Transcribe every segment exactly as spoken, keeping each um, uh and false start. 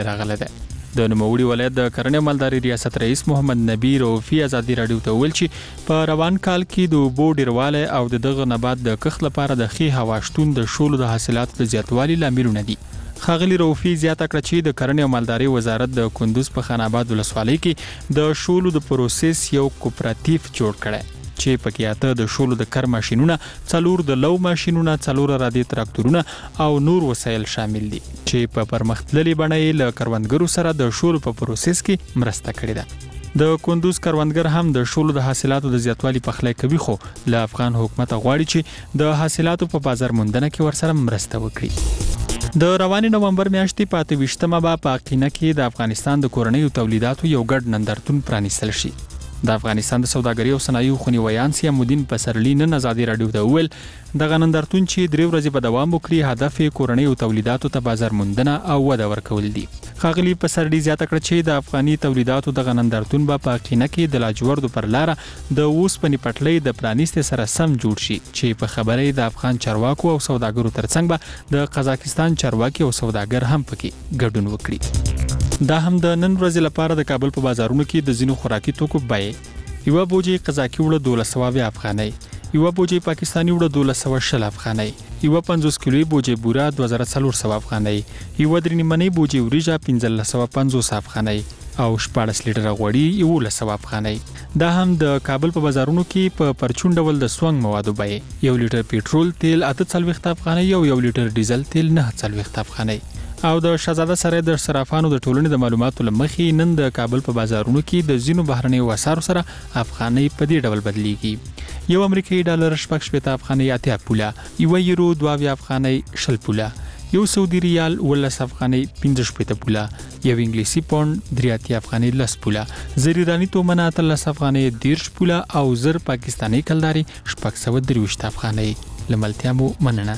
راغله ده. د نوموړي ولایت د کرنې مالداري ریاست رئیس محمد نبی روفي ازادي رادیو ته ویل چې په روان کال کې د اوبو ډیروالی او د دغه نبات د کښت لپاره د ښې هوا شتون د شولو د حاصلاتو د زیاتوالي لاملونه دي. ښاغلي روفي زیاته کړه چې د کرنې او مالداري وزارت د کندوز په خان آباد ولسوالۍ کې د شولو د پروسس یو کوپراتیف جوړ کړی چې پکې اته د شولو د کر ماشینونه، څلور د لو ماشینونه، څلور رادي تراکتورونه او نور وسایل شامل دي چې په پرمختللي بڼه یې له کروندګرو سره د شولو په پروسس کې مرسته کړې ده. د کندوز کروندګر هم د شولو د حاصلاتو د زیاتوالي پخلی کوي، خو له افغان حکومت غواړي چې د حاصلاتو په بازار موندنه کې ورسره مرسته وکړي. د رواني نومبر میاشتې په اته ویشتمه به په قینه کې د افغانستان د کورنیو تولیداتو یو ګډ نندارتون پرانیستل شي. د افغانستان د سوداګرۍ او صنایعو خونی ویان سیامالدین پسرلی نن ازادي رادیو ته وویل دغه نندارتون چې درې ورځې به دوام وکړي هدف یې کورنیو تولیداتو ته بازار موندنه او وده ورکول دي. ښاغلي پسرلی زیاته کړه چې د افغاني تولیداتو دغه نندارتون به په قینه کې د لاجوردو پر لاره د اوسپنې پټلۍ د پرانیستې سره سم جوړ شي چې په خبرې د افغان چارواکو او سوداګرو ترڅنګ به د قزاقستان چارواکي او سوداګر هم پکې ګډون وکړي. دا هم د نن ورځې لپاره د کابل په بازارونو کې د ځینو خوراکي توکو بیې یوه بوجۍ قزاقي وړه دولس سوه اویا افغانۍ، یوه بوجۍ پاکستاني وړه دولس سوه شل افغانۍ، یوه پنځوس کیلویي بوجۍ بوره دوه زره څلور سوه افغانۍ، یوه درې نیمنۍ بوجۍ وریجه پنځلس سوه پنځوس افغانۍ او شپاړس لیټره غوړي یولس سوه افغانۍ. دا هم د کابل په بازارونو کې په پرچون ډول د سونګ موادو بیې یو لیټر پیټرول تیل اته څلوېښت افغانۍ او یو لیټر ډیزل تیل نه څلوېښت افغانۍ. او د شهزاده سرای د صرافانو د ټولنې د معلوماتو لمخې نن د کابل په بازارونو کې د ځینو بهرنیو اسعارو سره افغانۍ په دې ډول بدلیږي. یو امریکایي ډالر شپږ شپېته افغانۍ اتیا پوله، یوه یورو دوه اویا افغانۍ شل پوله، یو سعودي ریال اوولس افغانۍ پنځه شپېته پوله، یو انګلیسي پونډ درې اتیا افغانۍ لس پوله، زر ایراني تومنه اتلس افغانۍ دېرش پوله او زر پاکستاني کلداري شپږ سوه درویشت افغانۍ. له ملتیا مو مننه.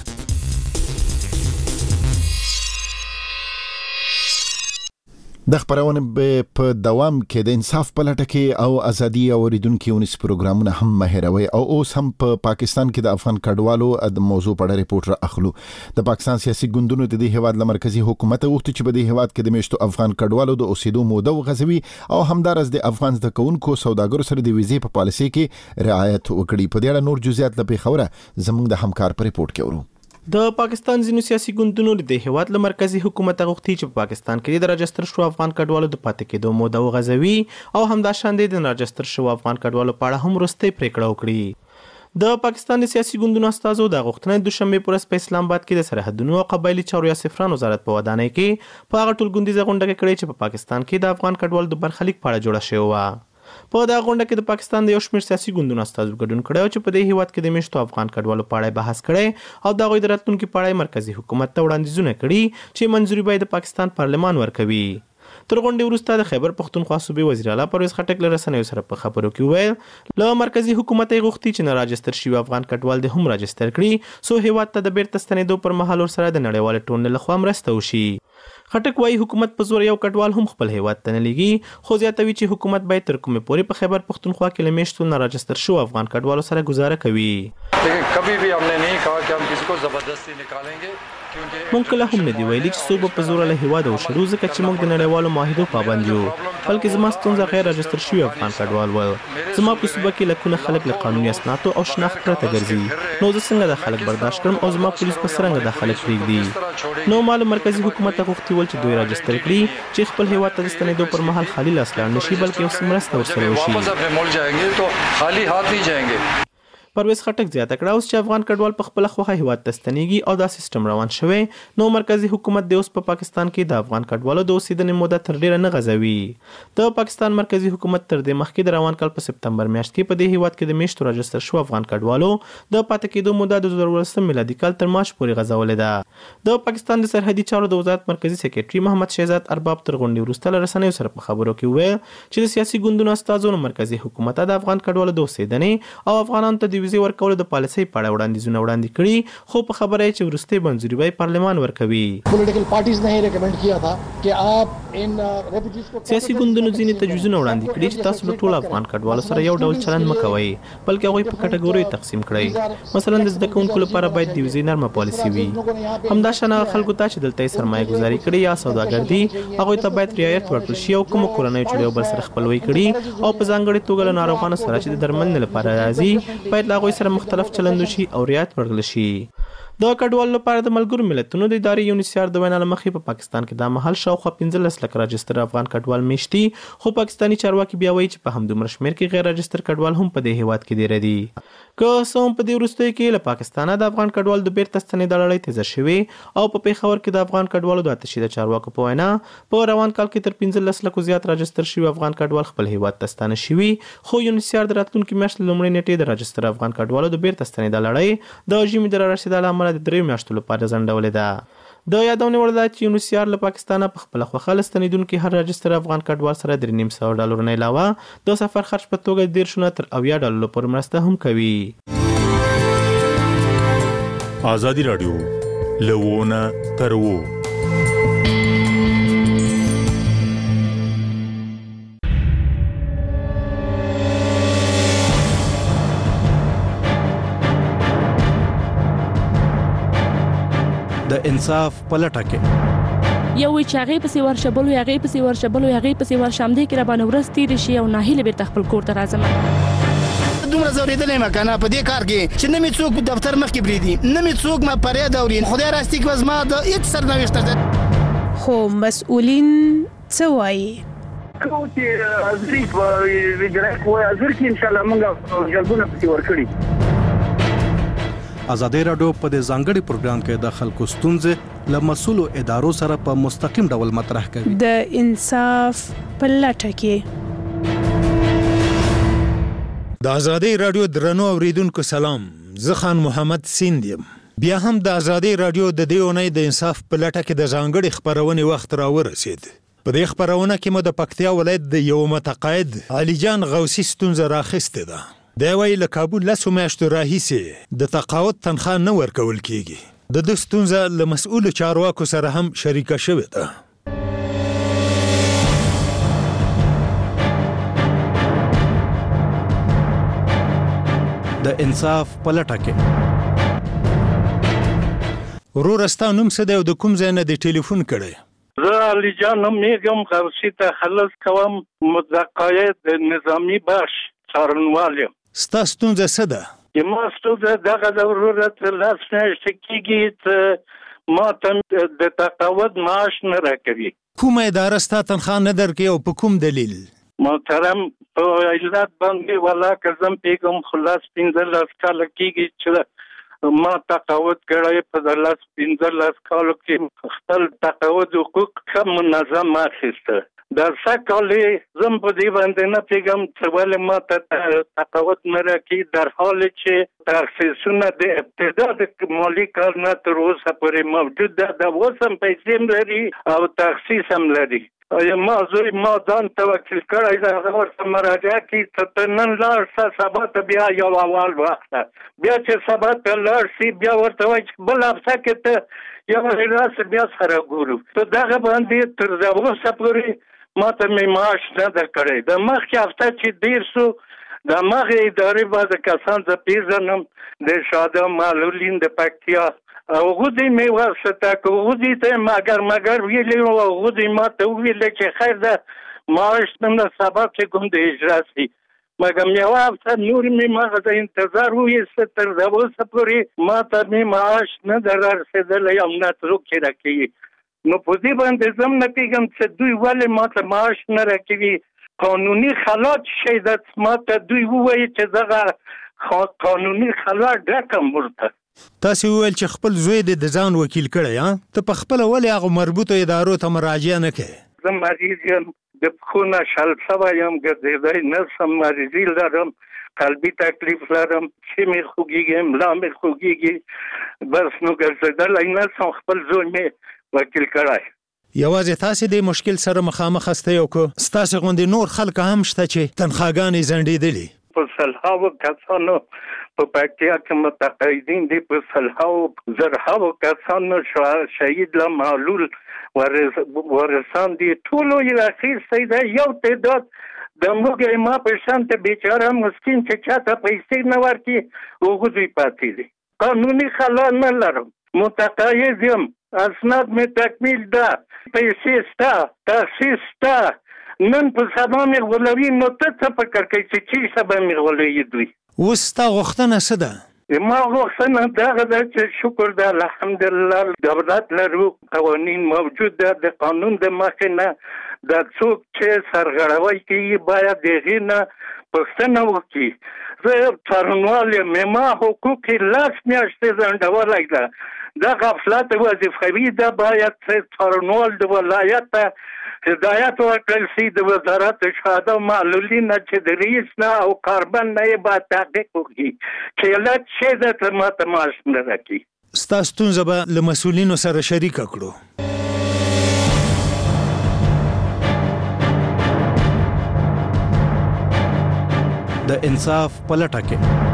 د خبرونه په دوام کې د انصاف په لټه کې او ازادي او اوریدونکو ونس پروګرامونه هم مهیروي او اوس هم په پاکستان کې د افغان کډوالو د موضوع په اړه ریپورت را اخلو. د پاکستان سیاسي ګوندونو د دې هواد له مرکزی حکومت غوښتي چې په دې هواد کې د میشتو افغان کډوالو د اوسېدو موده وغځوي او همدارس د افغان زده کوونکو سوداګرو سره د ویزې په پالیسي کې رعایت وکړي. په دې اړه نور جزئیات له پیښوره زموږ د همکار په ریپورت کې ورو. د پاکستان ځینو سیاسي ګوندونو د هیواد له مرکزی حکومت غوښتي چې په پاکستان کې د راجستر شو افغان کډوالو د پاتې کېدو موده وغځوي او همداشان د راجستر شو افغان کډوالو په اړه هم وروستۍ پریکړه وکړي. د پاکستان د سیاسي ګوندونو استازو د غوښتنې دوشنبه پر ورځ په اسلام آباد کې د سرحدونو او قبایلی چارو یا سفران وزارت په ودانۍ کې په هغه ټولګوندیزه غونډه کې کړې چې په پاکستان کې د افغان کډوالو د برخلیک په اړه جوړه شوې وه. په دا غونډه کې د پاکستان د یو شمېر سیاسي ګوندونو استازو ګډون کړی چې په دې هیواد کې د میشتو افغان کډوالو په اړه بحث کړی او د هغوی د راتلونکي په اړه مرکزی حکومت ته وړاندیزونه کړي چې منځوري باید د پاکستان پارلمان ورکوي. تر غونډې وروسته د خیبر پښتونخوا صوبې وزیر اعلی پرویز خټک له رسنیو سره په خبرو کې وویل له مرکزی حکومت یې غوښتي چې نه راجستر شوي افغان کډوال د هم راجستر کړي څو هیواد ته د بیرته ستنېدو پر مهال ورسره د نړیوالې ټولنې لخوا مرسته وشي. خټک وايي حکومت په زور یو کډوال هم خپل هیواد ته نه لېږي، خو زیاتوي چې حکومت باید تر کومې پورې په خیبر پښتونخوا کې له میشتو نه راجستر شو افغان کډوالو سره گزاره کوي. کبھی بھی ہم نے نہیں کہا کہ ہم کسی کو زبردستی نکالیں گے. مونږ کله هم نه دی ویلي چې څوک په زور له هیواد وشړو ځکه چې موږ د نړیوالو معاهدو پابند یو، بلکې زما ستونزه غیر راجستر شوي افغان کډوال ول. زما په صوبه کې لکونه خلک له قانوني اسنادو او شناخت پرته ګرځي، نو زه څنګه د خلک برداشت کړم او زما پولیس په څرنګه د خلک پرېږدي. نو معلوم مرکزی حکومت ته غوښتي ول چې دوی راجستر کړي چې خپل هیواد ته د ستنېدو پر مهال خالي لاس لاړ نشي، بلکې اوس مرسته ورسره وشي. پرویز خټک زیاته کړه اوس چې افغان کډوال په خپل خوخه هیواد ته ستنېږي او دا سیستم روان شوی، نو مرکزی حکومت د اوس په پاکستان کې د افغان کډوالو د اوسېدنې موده تر ډیره نه غځوي. د پاکستان مرکزی حکومت تر دې مخکې د روان کال په سپتمبر میاشت کې په دې هیواد کې د میشتو راجستر شو افغان کډوالو د پاتې کېدو موده د دوه زره اوولسم میلادي کال تر مارچ پورې غځولې ده. د پاکستان د سرحدي چارو د وزارت مرکزی سکرټري محمد شهزاد ارباب تر غونډې وروسته له رسنیو سره په خبرو کې وویل چې د سیاسي ګوندونو استازو مرکزی حکومت د افغان کډوالو د اوسېدنې او افغانانو ته د د ویزې ورکولو د پالیسۍ په اړه وړاندیزونه وړاندې کړي، خو په خبره یې چې وروستۍ منظوري به پارلمان ورکوي. پولیټیکل پارټیز نه ریکمند کیا تھا کہ آپ ان ریفیوجیز کو سیاسي ګوندونو ځینې تجویزونه وړاندې کړي چې تاسو له ټولو افغان کډوالو سره یو ډول چلند مه کوئ، بلکې هغوی په کټګوریو تقسیم کړئ. مثلا د زده کوونکو لپاره باید د ویزې نرمه پالیسي وي. همداشان هغه خلکو ته چې دلته یې سرمایه ګذاري کړې یا سوداګر دي، هغوی ته باید رعایت ورکړل شي، او کومو کورنیو چې یو بل سره خپلوي کړي او په ځانګړې توګه له ناروغانو سره چې د درملنې لپاره راځي، باید له هغوی سره مختلف چلند وشي او رعایت ورکړل شي. د کډوالو لپاره د ملګرو ملتونو د ادارې یونیسیار د وینا له مخې په پاکستان کې دا مهال شاوخوا پنځلس لک راجستر افغان کډوال میشتي، خو پاکستاني چارواکي بیا وایي چې په همدومره شمېر کې غیر راجستر کډوال هم په دې هیواد کې ډېر دي. که څه هم په دې وروستیو کې له پاکستانه د افغان کډوالو د بیرته ستنېدا لړۍ تیزه شوې او په پېښور کې د افغان کډوالو د اتشې د چارواکو په وینا په روان کال کې تر پنځلس لکو زیات راجستر شوي افغان کډوال خپل هیواد ته ستانه شوي، خو یونیسیار د راتلونکي میاشتې لومړۍ نیټې د راجستر افغان کډوالو د بیرته ستنېدا لړۍ د ژمي د رارسېدا له امله د دریو میاشتو لپاره ځنډولې ده. د یادونې وړ ده چې یونیسیار له پاکستانه په خپله خوښه له ستنېدونکي هر راجستر افغان کډوال سره درې نیم سوه ډالرو نه علاوه د سفر خرچ په توګه دېرشو نه تر اویا ډالرو پورې مرسته هم کوي. ازادي راډیو لوونه تر وو. د انصاف پلټه کې یو وی چې هغې پسې ورشه، بل وی هغې پسې ورشه، بل وی هغې پسې ورشه، همدې کې راباندې ورځ تېرې شي او ناهیلې بېرته خپل کور ته راځم. دومره ځورېدلی یم که نه په دې کار کې چې نه مې څوک دفتر مخکې پرېږدي، نه مې څوک ما فریاد اوري. خدای راستي که زما د هېڅ سرنوشت ده. خو مسؤلین څه وایي؟ کوم چې حاضري په اجرایه کوی حاضر کړي، انشاءالله موږ جلبونه پسې ورکړي. ازادي راډیو په دې ځانګړي پروګرام کې د خلکو ستونزې له مسؤلو ادارو سره په مستقیم ډول مطرح کوي. د انصاف په لټه کې. د ازادي راډیو درنو اوریدونکو سلام، زه خان محمد سیند یم. بیا هم د ازادي راډیو د دې اونۍ د انصاف په لټه کې د ځانګړي خپرونې وخت راورسید. په دې خپرونه کې مو د پکتیا ولایت د یو متقاعد علي جان غوثي ستونزه راخیستې ده. دی وایي له کابل لسو میاشتو راهیسې د تقاعد تنخوا نه ورکول کیږي. د ده ستونزه له مسؤلو چارواکو سره هم شریکه شوې ده. د انصاف په لټه کې. وروره ستا نوم څه دی او د کوم ځای نه دې ټلیفون کړی؟ زه علي جان نومېږم، غوثي تخلص کوم، متقاعد نظامي بخش څارنوال یم. ستا ستونزه څه ده؟ چې ما ستونزه دغه ده وروره، تر لس میاشتې کېږي چې ما ته د تقاعد معاش نه راکوي. کومه اداره ستا تنخوا نه درکوي او په کوم دلیل؟ محترم په علت باندې ولاکه زم پیږم، خو لس پنځلس کاله کېږي چې ما تقاعد کړی. په د لس پنځلس کالو کې خپل تقاعد حقوق ښه منظم اخیسته. دا څه کالې زم په دې باندې نه پوهېږم چې ولې ما ته تقاعد نه راکوي، در حال چې تخصیصونه د ابتدا د مالي کال نه تر اوسه پورې موجود ده. د اوس هم پیسې هم لري او تخصیص هم لري. ما زوی ما ځان توکل کړی ده، هغه ورته مراجعه کړي چې ته نن لاړ شه، سبا ته بیا یو اول وخت ده. بیا چې سبا ته لاړ شي بیا ورته وایي چې بل هفته کې ته یو راسه بیا سره ګورو. په دغه باندې تر اوسه پورې ما ته مې معاش نه ده کړی. د مخکې هفته چې دیر سو د همغې ادارې بعضې کسان زه پېژنم، د شاده معلولین د پکتیا، هغوی مې ورسته که هغوی ته مګر مګر ویلي وو، هغوی ما ته وویل چې خیر ده معاش نه سبا چې کوم د اجرا سي. مګر یوه هفته نور مې مغه د انتظار وویسته، تر اوسه پورې ما ته مې معاش نه ده رارسېدلی او نه څوک یې راکوي. نو په دې باندې زم نه پوهېږم چې دوی ولې ما ته معاش نه راکوي. قانوني خلا څه شی ده؟ ما ته دوی ووایي چې دغه قانوني خلا ډکم ورته. تاسې وویل چې خپل زوی دې د ځان وکیل کړی، ها؟ ته په خپله ولې هغو مربوطو ادارو ته مراجعه نه کوې؟ زه مریض یم، د پښو نه شل سوی یم، ګرځېدی نه شم، مریضي لرم، قلبي تکلیف لرم، پښې مې خوږېږي، ملا مې خوږېږي، بس نو ګرځېدلی نه شم. خپل زوی مې وکیل کړی. یوازې تاسې د مشکل سره مخامخ هستئ او که ستاسې غوندې نور خلک هم شته چې تنخواګانې ځنډېدلي؟ په سلهاوو کسانو په پکتیا کې متقاعدین دي په سلهاو زرهاو کسانو شهید لا معلول ورسان دي ټولو یې اخیستی دی یو تعداد د موږ ما په شانته بیچاره مسکین چې چاته پیسې نه ورکړي هغه دوی پاتې دي قانوني خلا نه لرم متقاعد یم اسناد مې تکمیل ده پیسې شته تخصیص شته نن په سبا مې غولوي نو ته څه فکر کوي چې چی سبا مې غولوي دوی اوس تا غوښتنه څه ده ما غوښتنه دغه ده چې شکر ده الحمدلله دولت لرو قوانین موجود ده د قانون د مخې نه دا څوک چې سرغړوی کوي باید د هغې نه پوښتنه وکړي زه څارنوال یم ما حقوق یې لس میاشتې ځنډولی ده دا غفلت وظیفوي ده باید څارنوال د ولایت ته هدایت ورکړل شي د وزارت شهدا معلولین چې د رئیس نه او کاربن نه یې باید تحقیق وکړي چې علت څه ده چې ماته معاش نه راکړي ستا ستونزه به له مسؤلینو سره شریکه کړو د انصاف په لټه کې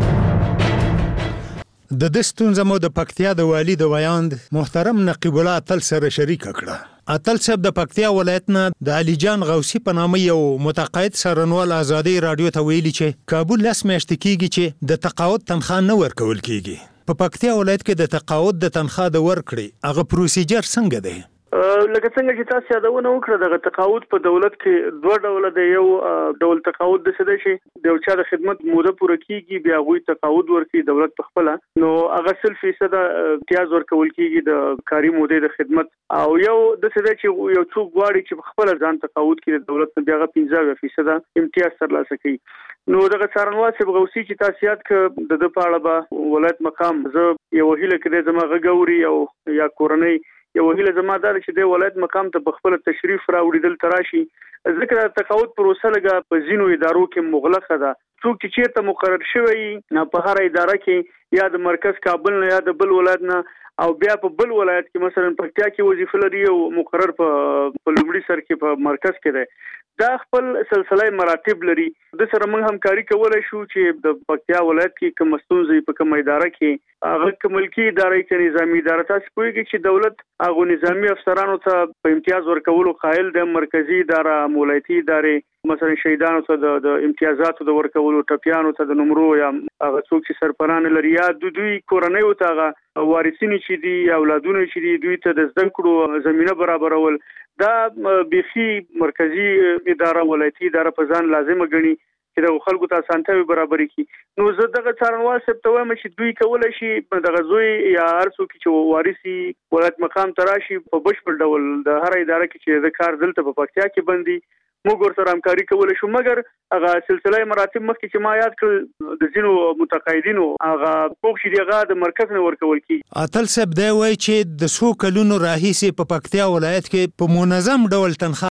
د دې ستونزه مو د پکتیا د والي د ویاند محترم نقیب الله اتل سره شریکه کړه اتل صاحب د پکتیا ولایت نه د علي جان غوثي په نامه یو متقاعد څارنوال ازادي رادیو ته ویلي چې کابل لس میاشتې کېږي چې د تقاعد تنخواه نه ورکول کېږي په پکتیا ولایت کې د تقاعد د تنخواه د ورکړې هغه پروسیجر څنګه دی لکه څنګه چې تاسو یادونه وکړه دغه تقاعد په دولت کې دوه ډوله دی یو ډول تقاعد د څه دی چې د یو چا د خدمت موده پوره کیږي بیا هغوی تقاعد ورکړي دولت په خپله نو هغه سل فیصد امتیاز ورکول کیږي د کاري مودې د خدمت او یو د څه دی چې یو څوک غواړي چې په خپله ځان تقاعد کړي د دولت نه بیا هغه پنځه اویا فیصده امتیاز ترلاسه کوي نو دغه څارنوال صاحب غوثي چې تاسو یاد کړه د ده په اړه به ولایت مقام زه یوه هیله کړې زما غږ اوري او یا کورنۍ یو هیله زما دا چې د ولایت مقام ته په خپل تشریف راوړي دلته راشي ځکه د تقاعد پروسه لږه په ځینو ادارو کې مغلقه ده څوک چې چیرته مقرر شوی په هر اداره کې یا د مرکز کابل نه یا د بل ولایت نه او بیا په بل ولایت کې مثلا پکتیا کې وظیفه لري او مقرر په لومړي سر کې په مرکز کې ده دا خپل سلسله مراتب لري د سره موږ همکاري کولای شو چې د پکتیا ولایت کې کوم ستونزې په کوم اداره کې هغه کوم ملکی ادارې کې نظامی اداره تاسو پوهیږئ چې دولت هغه نظامی افسرانو ته په امتیاز ورکولو قائل د مرکزی اداره مولایتي ادارې مثلا شهیدانو ته د امتیازاتو د ورکولو ټپیانو ته د نمرو یا هغه څوک چې سرپران لري یا د دوی کورنۍ ته هغه وارثین چې دي اولادونه چې دي دوی ته د زده کړو زمينه برابرول دا بيخي مرکزی اداره ولایتي اداره په ځان لازمه ګڼي چې د خلکو ته اسانتیاوي برابرې کړي نو زه دغه څارنوال صاحب ته وایم چې دوی کولای شي دغه زوی یا هر څوک چې وارثي ولایت مقام ته راشي په بشپړ ډول د هر اداره کې چې د کار دلته په پکتیا کې بندي موږ ورسره همکاري کولی شو مګر هغه سلسله مراتب مخکې چې ما یاد کړل د ځینو متقاعدینو هغه حقوق چې هغه د مرکز نه ورکول کېږي اتل صاحب دی وایي چې د څو کلونو راهیسې په پکتیا ولایت کې په منظم ډول تنخواه